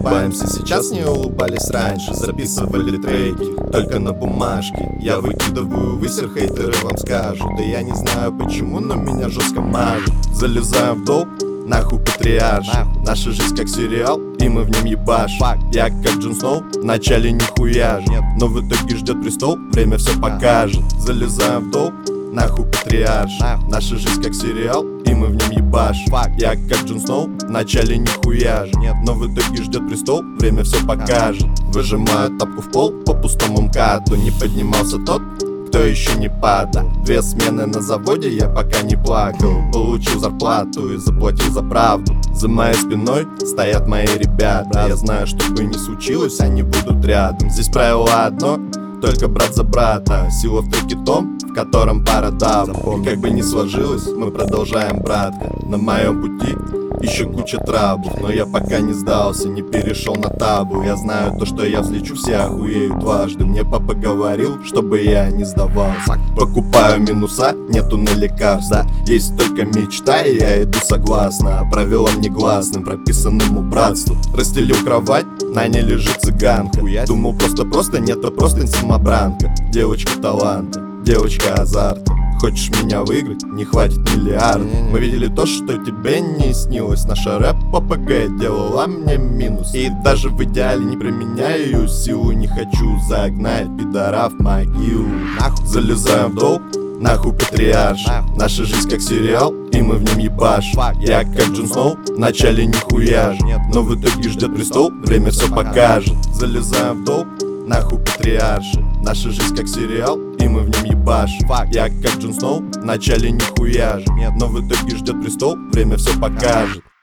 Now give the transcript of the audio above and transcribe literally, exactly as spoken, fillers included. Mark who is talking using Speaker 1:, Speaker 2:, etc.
Speaker 1: улыбаемся сейчас, не улыбались раньше. Записывали треки только на бумажке. Я выкидываю высер, хейтеры вам скажут. Да я не знаю почему, но меня жестко мажут. Залезаем в долг, нахуй патриарш. Наша жизнь как сериал, и мы в нем ебашим. Я как Джон Сноу, вначале нихуя же, но в итоге ждет престол, время все покажет. Залезаем в долг, нахуй патриарш. Наша жизнь как сериал, и мы в нем ебашим. Я как Джон Сноу, вначале нихуя же, но в итоге ждет престол, время все покажет. Выжимаю тапку в пол по пустому МКАДу. Не поднимался тот, кто еще не падал. Две смены на заводе, я пока не плакал. Получил зарплату и заплатил за правду. За моей спиной стоят мои ребята. Я знаю, что бы ни случилось, они будут рядом. Здесь правило одно, только брат за брата. Сила в треке том, в котором пара дав. И как бы ни сложилось, мы продолжаем, братка. На моем пути еще куча трабов, но я пока не сдался, не перешел на табу. Я знаю то, что я взлечу, все охуеют дважды. Мне папа говорил, чтобы я не сдавался. Покупаю минуса, нету на лекарства. Есть только мечта, и я иду согласно правилам негласным, прописанному братству. Расстелил кровать, на ней лежит цыганка. Думал просто-просто, нет, то просто самобранка. Девочка таланта, девочка азарта. Хочешь меня выиграть? Не хватит миллиард. Мы видели то, что тебе не снилось. Наша рэп-ППГ делала мне минус. И даже в идеале не применяю силу. Не хочу загнать пидоров в могилу. Залезаем в долг, нахуй патриарш. Наша жизнь как сериал, и мы в нем ебашим. Я как Джон Сноу, вначале нихуя же, но в итоге ждет престол, время все покажет. Залезаем в долг, нахуй патриарши. Наша жизнь как сериал, и мы в нем ебашим. Я как Джон Сноу, вначале нихуя же, но в итоге ждет престол, время все покажет.